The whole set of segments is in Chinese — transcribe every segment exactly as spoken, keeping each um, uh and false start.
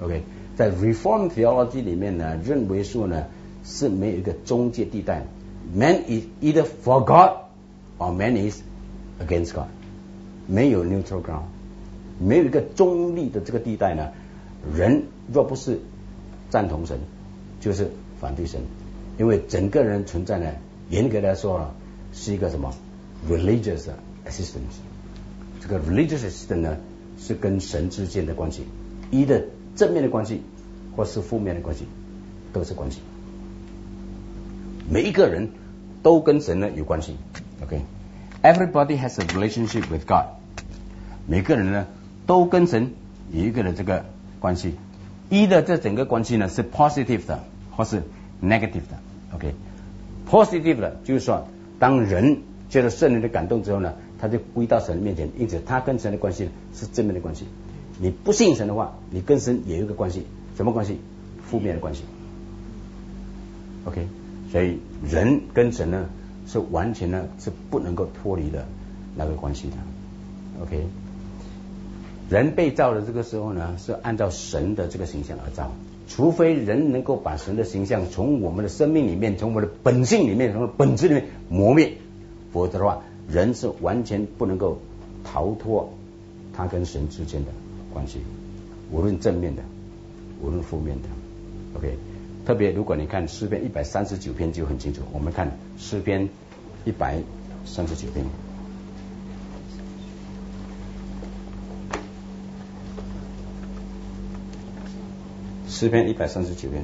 OK， 在 Reform Theology 里面呢，认为说呢是没有一个中介地带 ，Man is either for God or man is against God， 没有 neutral ground， 没有一个中立的这个地带呢。人若不是赞同神，就是反对神，因为整个人存在呢，严格来说呢，是一个什么 religious existence。这个 religious existence 呢，是跟神之间的关系，一的正面的关系，或是负面的关系，都是关系。每一个人都跟神呢有关系。OK，everybody has a relationship with God。每个人呢都跟神有一个的这个关系，一的这整个关系呢是 positive 的，或是 negative 的。OK，positive 的就是说，当人接受圣灵的感动之后呢，他就归到神的面前，因此他跟神的关系是正面的关系。你不信神的话，你跟神也有一个关系，什么关系？负面的关系。OK， 所以人跟神呢是完全呢是不能够脱离的那个关系的。OK， 人被造的这个时候呢，是按照神的这个形象而造，除非人能够把神的形象从我们的生命里面，从我们的本性里面，从本质里面磨灭，否则的话，人是完全不能够逃脱他跟神之间的关系，无论正面的，无论负面的。OK， 特别如果你看诗篇一百三十九篇就很清楚。我们看诗篇一百三十九篇。诗篇一百三十九篇。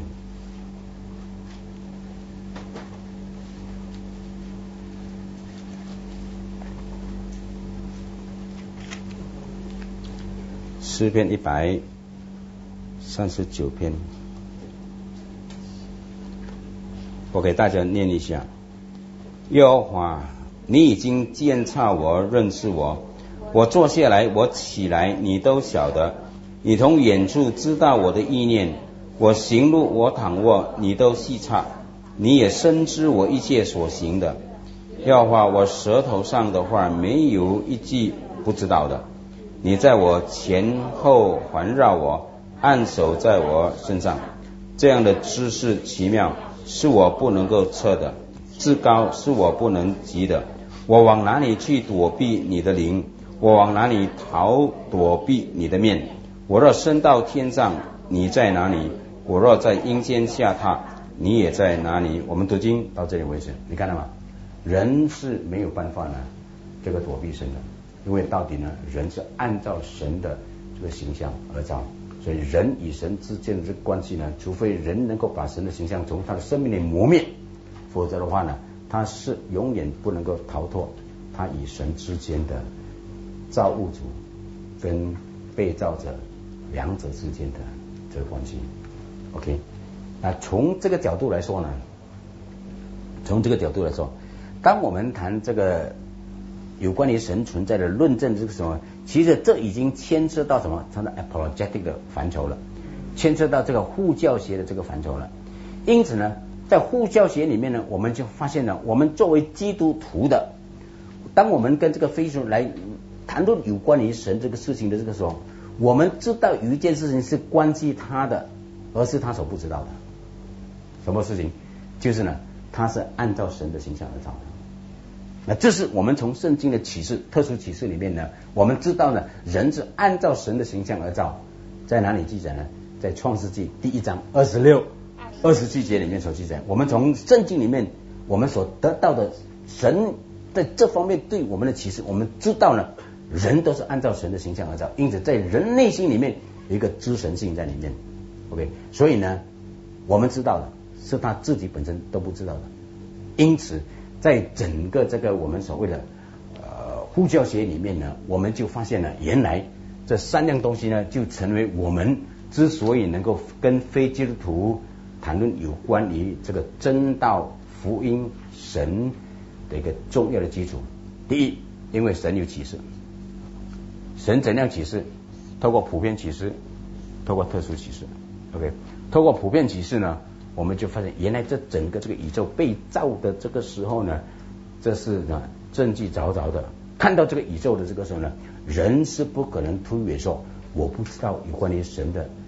诗篇一百三十九篇，我给大家念一下。耶和华，你已经鉴察我，认识我。我坐下来，我起来，你都晓得。你从远处知道我的意念。我行路，我躺卧，你都细察。你也深知我一切所行的。耶和华，我舌头上的话没有一句不知道的。你在我前后环绕我，按手在我身上。这样的知识奇妙，是我不能够测的，至高是我不能及的。我往哪里去躲避你的灵？我往哪里逃躲避你的面？我若升到天上，你在哪里？我若在阴间下榻，你也在哪里？我们读经到这里为止。你看到吗？人是没有办法呢这个躲避神的，因为到底呢，人是按照神的这个形象而造，所以人与神之间的这个关系呢，除非人能够把神的形象从他的生命里磨灭，否则的话呢，他是永远不能够逃脱他与神之间的造物主跟被造者两者之间的这个关系。OK， 那从这个角度来说呢，从这个角度来说，当我们谈这个有关于神存在的论证，这个什么，其实这已经牵涉到什么？它的 apologetic 的范畴了，牵涉到这个护教学的这个范畴了。因此呢，在护教学里面呢，我们就发现了，我们作为基督徒的，当我们跟这个非洲来谈论有关于神这个事情的这个时候，我们知道有一件事情是关系他的，而是他所不知道的。什么事情？就是呢，他是按照神的形象而造的。那这是我们从圣经的启示，特殊启示里面呢，我们知道呢，人是按照神的形象而造。在哪里记载呢？在创世纪第一章二十六、二十七节里面所记载。我们从圣经里面我们所得到的神在这方面对我们的启示，我们知道呢，人都是按照神的形象而造，因此在人内心里面有一个知神性在里面。OK， 所以呢，我们知道的是他自己本身都不知道的。因此在整个这个我们所谓的呃护教学里面呢，我们就发现了，原来这三样东西呢，就成为我们之所以能够跟非基督徒谈论有关于这个真道、福音、神的一个重要的基础。第一，因为神有启示。神怎样启示？透过普遍启示，透过特殊启示。OK， 透过普遍启示呢，我们就发现原来这整个这个宇宙被造的这个时候呢，这是呢证据凿凿的。看到这个宇宙的这个时候呢，人是不可能推诿说我不知道有关于神的